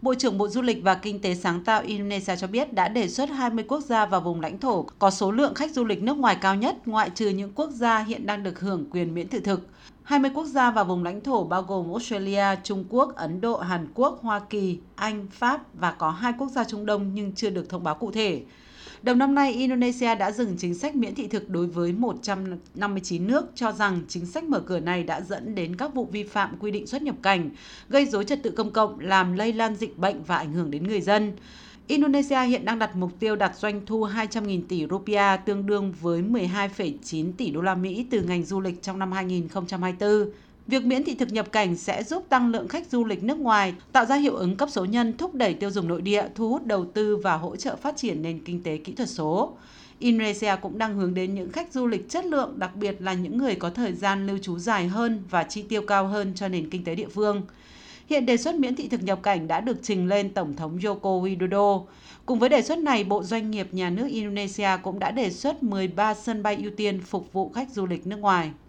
Bộ trưởng Bộ Du lịch và Kinh tế sáng tạo Indonesia cho biết đã đề xuất 20 quốc gia và vùng lãnh thổ có số lượng khách du lịch nước ngoài cao nhất, ngoại trừ những quốc gia hiện đang được hưởng quyền miễn thị thực. 20 quốc gia và vùng lãnh thổ bao gồm Australia, Trung Quốc, Ấn Độ, Hàn Quốc, Hoa Kỳ, Anh, Pháp và có 2 quốc gia Trung Đông nhưng chưa được thông báo cụ thể. Đầu năm nay, Indonesia đã dừng chính sách miễn thị thực đối với 159 nước, cho rằng chính sách mở cửa này đã dẫn đến các vụ vi phạm quy định xuất nhập cảnh, gây rối trật tự công cộng, làm lây lan dịch bệnh và ảnh hưởng đến người dân. Indonesia hiện đang đặt mục tiêu đạt doanh thu 200.000 tỷ rupiah, tương đương với 12,9 tỷ đô la Mỹ từ ngành du lịch trong năm 2024. Việc miễn thị thực nhập cảnh sẽ giúp tăng lượng khách du lịch nước ngoài, tạo ra hiệu ứng cấp số nhân, thúc đẩy tiêu dùng nội địa, thu hút đầu tư và hỗ trợ phát triển nền kinh tế kỹ thuật số. Indonesia cũng đang hướng đến những khách du lịch chất lượng, đặc biệt là những người có thời gian lưu trú dài hơn và chi tiêu cao hơn cho nền kinh tế địa phương. Hiện đề xuất miễn thị thực nhập cảnh đã được trình lên Tổng thống Joko Widodo. Cùng với đề xuất này, Bộ Doanh nghiệp Nhà nước Indonesia cũng đã đề xuất 13 sân bay ưu tiên phục vụ khách du lịch nước ngoài.